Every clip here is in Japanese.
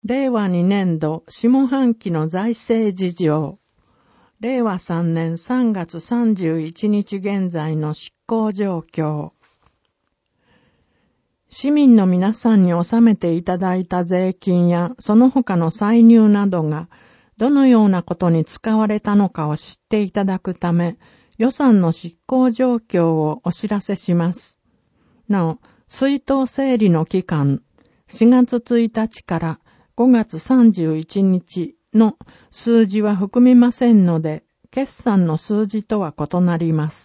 令和2年度下半期の財政事情。令和3年3月31日現在の執行状況。市民の皆さんに納めていただいた税金やその他の歳入などがどのようなことに使われたのかを知っていただくため、予算の執行状況をお知らせします。なお、出納整理の期間、4月1日から5月31日の数字は含みませんので、決算の数字とは異なります。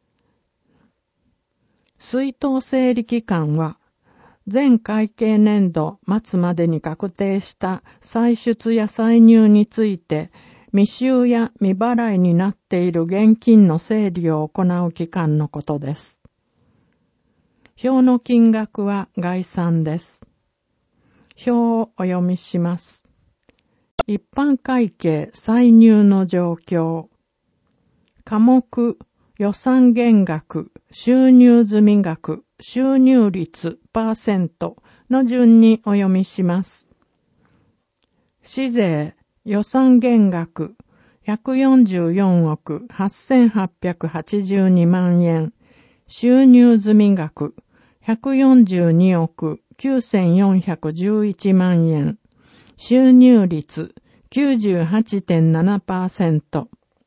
出納整理期間は、前会計年度末までに確定した歳出や歳入について、未収や未払いになっている現金の整理を行う期間のことです。表の金額は概算です。表をお読みします。一般会計歳入の状況。科目、予算減額、収入済額、収入率、%の順にお読みします。市税、予算減額、144億8882万円。収入済額、142億9411万円。収入率 98.7%。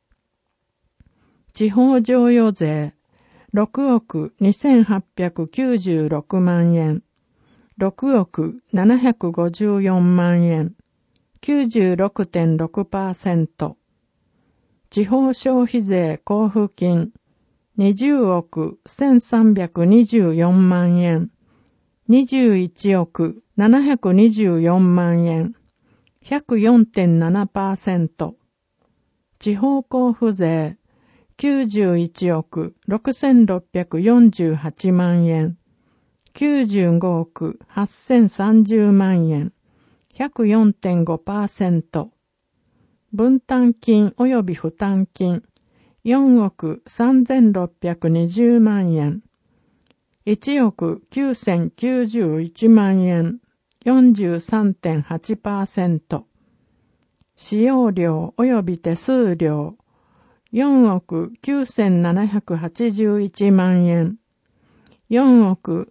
地方譲与税、6億2896万円。6億754万円。96.6%。地方消費税交付金、20億1324万円。21億724万円。104.7%。地方交付税、91億6648万円。95億8030万円。104.5%。分担金及び負担金、4億3620万円。1億9091万円。43.8%。使用料及び手数料、4億9781万円。4億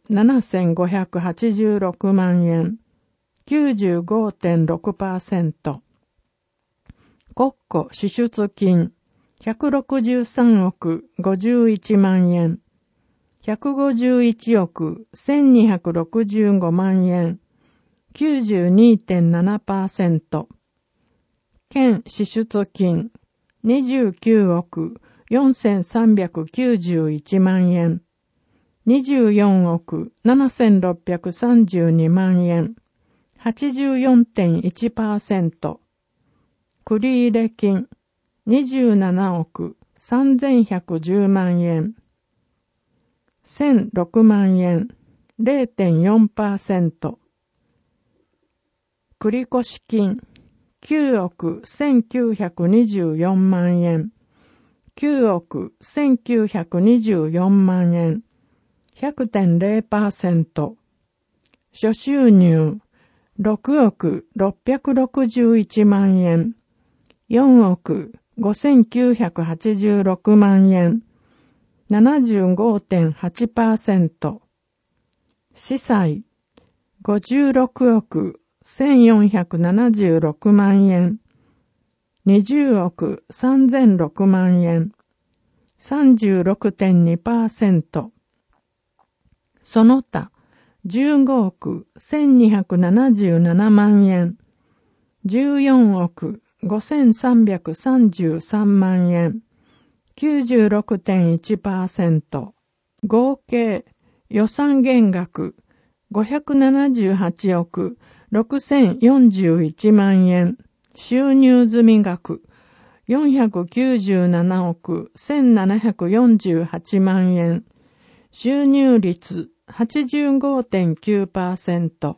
7586万円。95.6%。国庫支出金、163億51万円。151億1265万円。92.7%。県支出金、29億4391万円。24億7632万円。84.1%。繰入金、27億3110万円。1006万円。0.4%。繰越金、9億1924万円。9億1924万円。100.0%。諸収入、6億661万円。4億5986万円。75.8%。司債、56億1476万円。20億3006万円。36.2%。その他、15億1277万円。14億5333万円。96.1%。合計予算減額578億6041万円。収入済額497億1748万円。収入率 85.9%。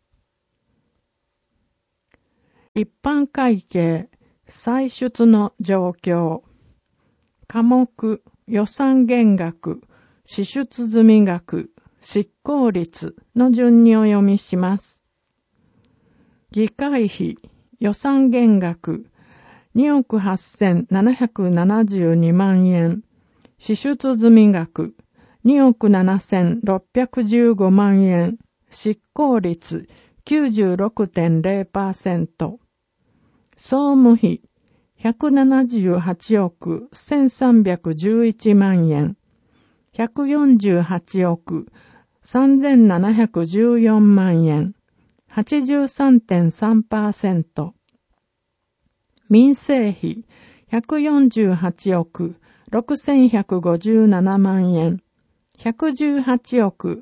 一般会計歳出の状況。科目、予算減額、支出済額、執行率の順にお読みします。 議会費、予算減額、2億8772万円。支出済み額、2億7615万円。執行率、96.0%。総務費、178億1311万円。148億3714万円。83.3%。民生費、148億6157万円。118億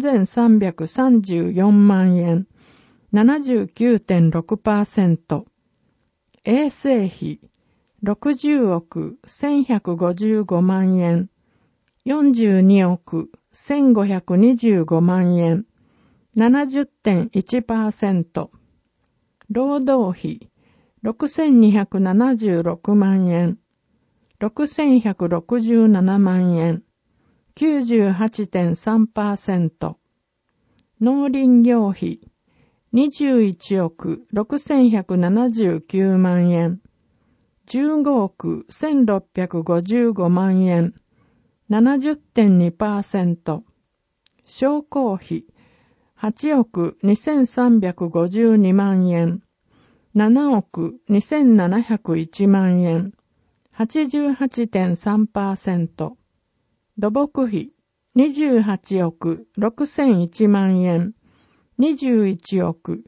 3334万円。79.6%。衛生費、60億1155万円。42億1525万円。70.1%。労働費、6276万円。6167万円。98.3%。農林業費、21億6179万円。15億1655万円。70.2%。商工費、8億2352万円。7億2701万円。88.3%。土木費、28億6001万円。21億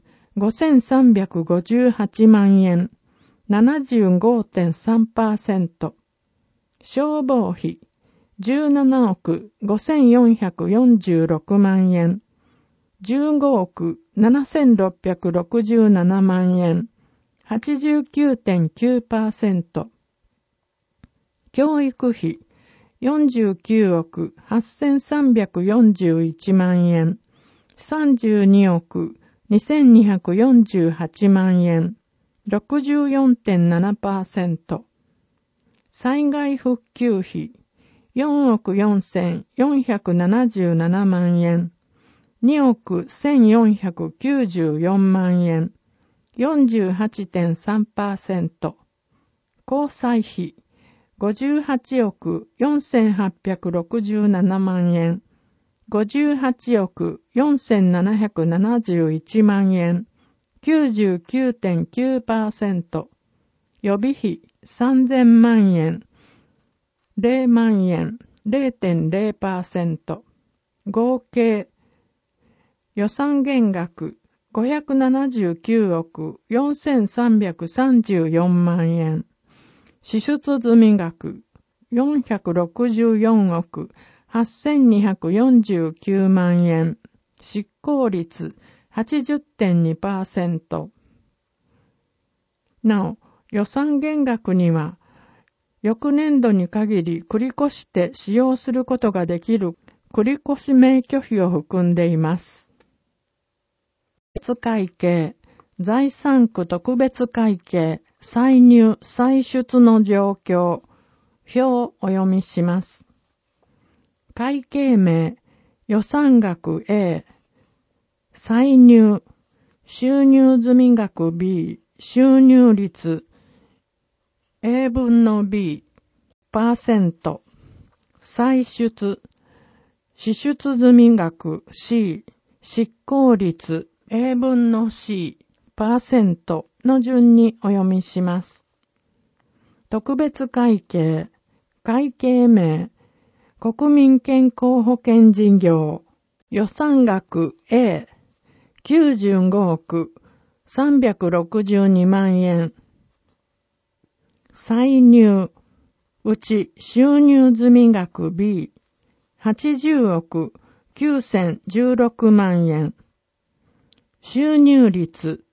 5358万円。75.3%。消防費、17億5446万円。15億7667万円。89.9%。教育費、49億8341万円。32億2248万円。64.7%。災害復旧費、4億4477万円。2億1494万円。48.3%。交際費、58億4867万円。58億4771万円。99.9%。予備費3000万円。0万円。0.0%。合計。予算減額579億4334万円。支出済み額464億8249万円。執行率 80.2%。なお、予算減額には、翌年度に限り繰り越して使用することができる繰越免許費を含んでいます。特別会計、財産区特別会計、歳入・歳出の状況、表をお読みします。会計名、予算額 A、歳入、収入済み額 B、収入率、A 分の B、%、歳出、支出済み額 C、執行率、A 分の C、% の順にお読みします。特別会計、会計名、国民健康保険事業、予算額 A、95億362万円。歳入、うち収入済み額 B、80億9016万円。収入率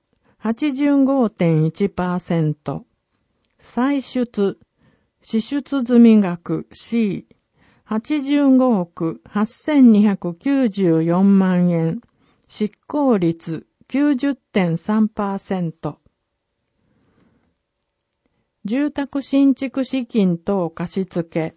85.1%。歳出、支出済み額 C、85億8294万円。執行率 90.3%。住宅新築資金等貸付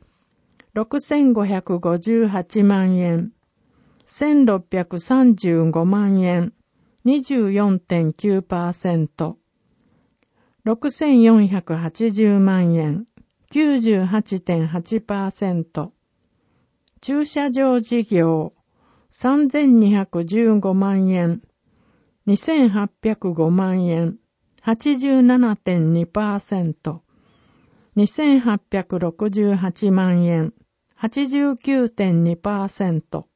6558万円。1635万円。 24.9%、6480万円、98.8%、駐車場事業、3215万円、2805万円、87.2%、2868万円、89.2%、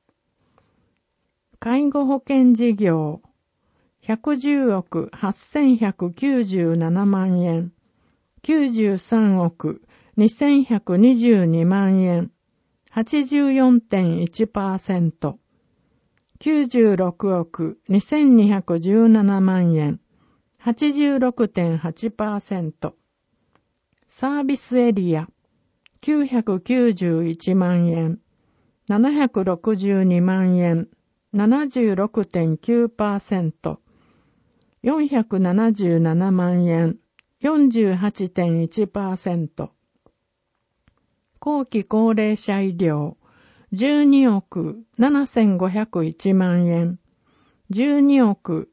介護保険事業、110億8197万円、93億2122万円、84.1%、96億2217万円、86.8%、サービスエリア、991万円、762万円、76.9%、477万円、48.1%、後期高齢者医療、12億7501万円、12億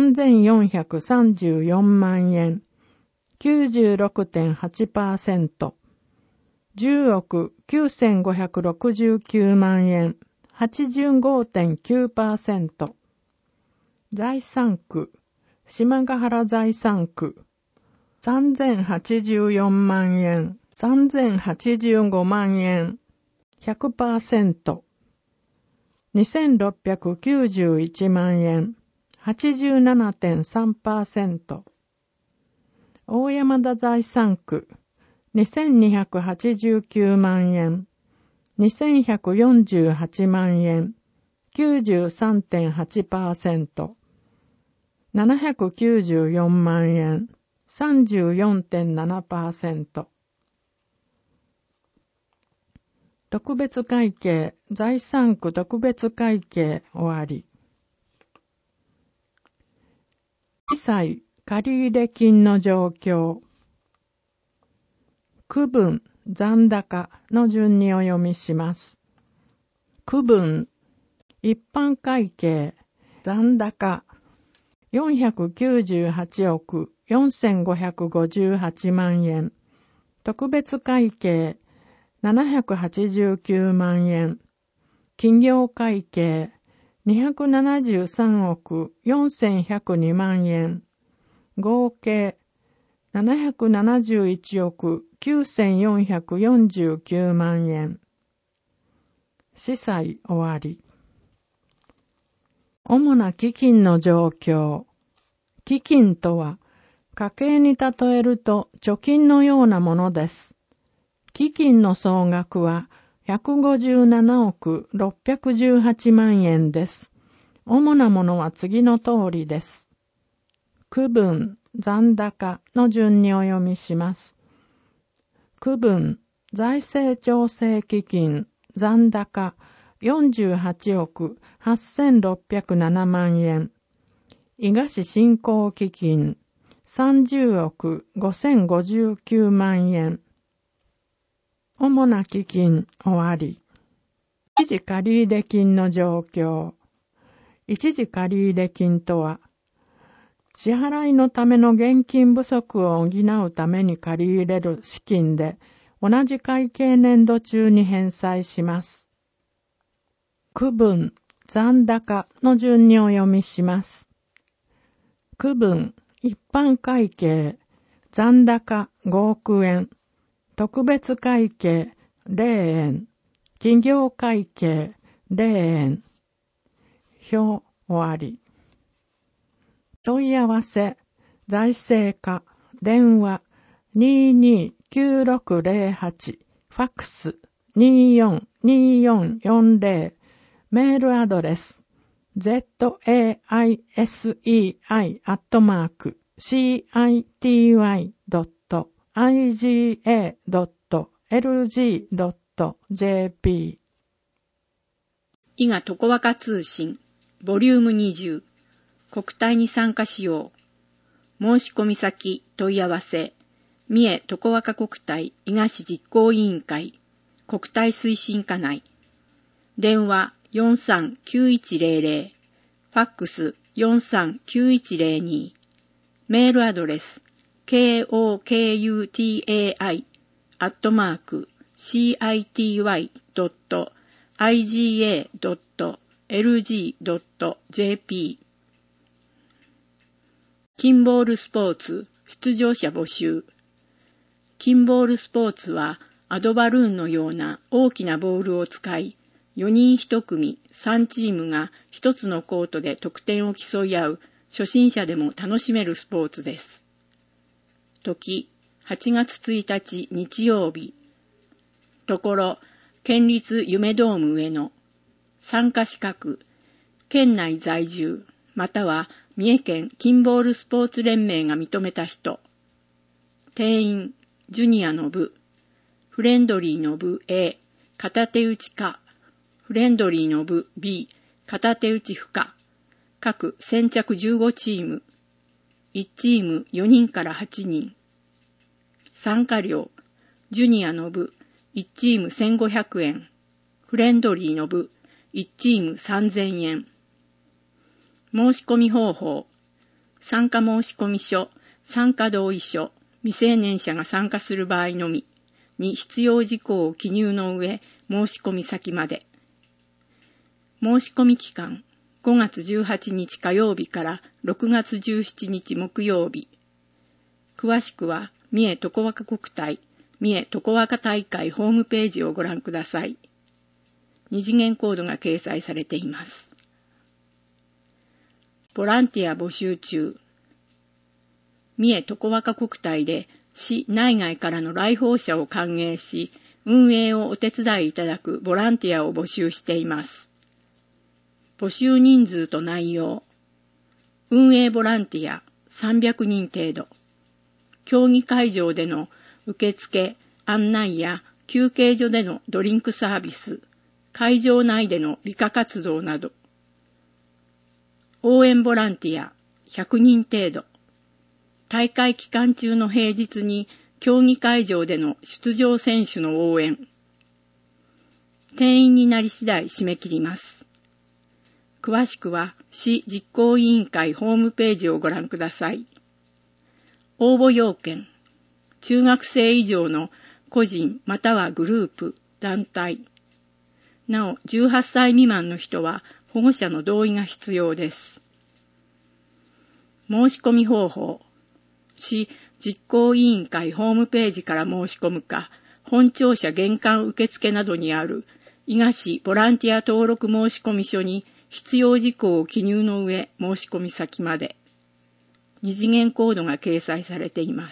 3434万円、96.8%、10億9569万円、85.9%、財産区、島ヶ原財産区、3084万円、3085万円、100%、2691万円、87.3%、大山田財産区、2289万円、2148万円、93.8%、794万円、34.7%、特別会計、財産区特別会計終わり。記載、借入金の状況。区分、残高の順にお読みします。区分、一般会計、残高、498億4558万円。特別会計、789万円。企業会計、273億4102万円。合計、771億9449万円。司祭終わり。主な基金の状況。基金とは、家計に例えると貯金のようなものです。基金の総額は157億618万円です。主なものは次の通りです。区分、残高の順にお読みします。区分、財政調整基金、残高48億8607万円。伊賀市振興基金、30億5059万円。主な基金終わり。一時借入金の状況。一時借入金とは、支払いのための現金不足を補うために借り入れる資金で、同じ会計年度中に返済します。区分、残高の順にお読みします。区分、一般会計、残高5億円。特別会計0円、企業会計0円。表終わり。問い合わせ、財政課、電話229608、ファックス242440、メールアドレス zaisei.iga.lg.jp 伊賀とこわか通信ボリューム20国体に参加しよう。申し込み先問い合わせ三重とこわか国体伊賀市実行委員会国体推進課内電話439100ファックス 439102。メールアドレス kokutai@city.iga.lg.jp。 キンボールスポーツ出場者募集。キンボールスポーツはアドバルーンのような大きなボールを使い、4人1組3チームが1つのコートで得点を競い合う初心者でも楽しめるスポーツです。時、8月1日日曜日。ところ、県立夢ドーム上野。参加資格、県内在住、または三重県キンボールスポーツ連盟が認めた人。定員、ジュニアの部、フレンドリーの部 A、片手打ちか、フレンドリーの部 B、片手打ち不可。各先着15チーム。1チーム4人から8人。参加料、ジュニアの部1チーム1500円。フレンドリーの部1チーム3000円。申し込み方法。参加申込書、参加同意書、未成年者が参加する場合のみに必要事項を記入の上、申し込み先まで。申し込み期間、5月18日火曜日から6月17日木曜日。詳しくは、三重とこわか国体、三重とこわか大会ホームページをご覧ください。二次元コードが掲載されています。ボランティア募集中。三重とこわか国体で市内外からの来訪者を歓迎し、運営をお手伝いいただくボランティアを募集しています。募集人数と内容。運営ボランティア300人程度。競技会場での受付、案内や休憩所でのドリンクサービス、会場内での理科活動など。応援ボランティア100人程度。大会期間中の平日に競技会場での出場選手の応援。定員になり次第締め切ります。詳しくは市実行委員会ホームページをご覧ください。応募要件。中学生以上の個人またはグループ、団体。なお、18歳未満の人は保護者の同意が必要です。申し込み方法。市実行委員会ホームページから申し込むか、本庁舎玄関受付などにある伊賀市ボランティア登録申込書に必要事項を記入の上、申し込み先まで。二次元コードが掲載されています。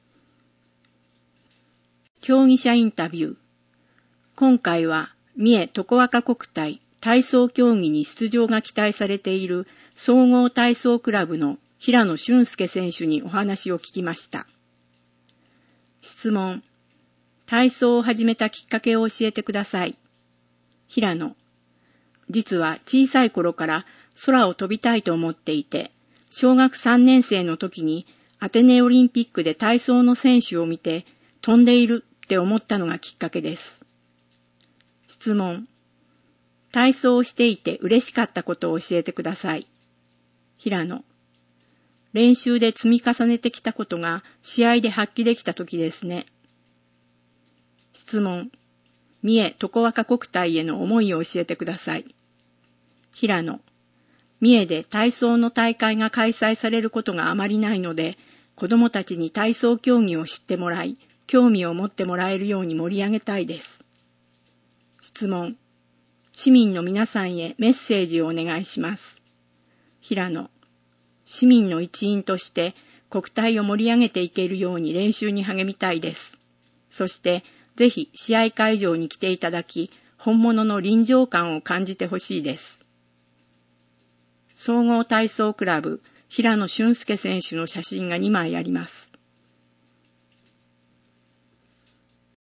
競技者インタビュー。今回は三重とこわか国体体操競技に出場が期待されている総合体操クラブの平野俊介選手にお話を聞きました。質問。体操を始めたきっかけを教えてください。平野。実は小さい頃から空を飛びたいと思っていて、小学3年生の時にアテネオリンピックで体操の選手を見て飛んでいるって思ったのがきっかけです。質問。体操をしていて嬉しかったことを教えてください。平野。練習で積み重ねてきたことが試合で発揮できた時ですね。質問。三重とこわか国体への思いを教えてください。平野。三重で体操の大会が開催されることがあまりないので、子どもたちに体操競技を知ってもらい、興味を持ってもらえるように盛り上げたいです。質問。市民の皆さんへメッセージをお願いします。平野。市民の一員として国体を盛り上げていけるように練習に励みたいです。そして、ぜひ試合会場に来ていただき、本物の臨場感を感じてほしいです。総合体操クラブ平野俊介選手の写真が2枚あります。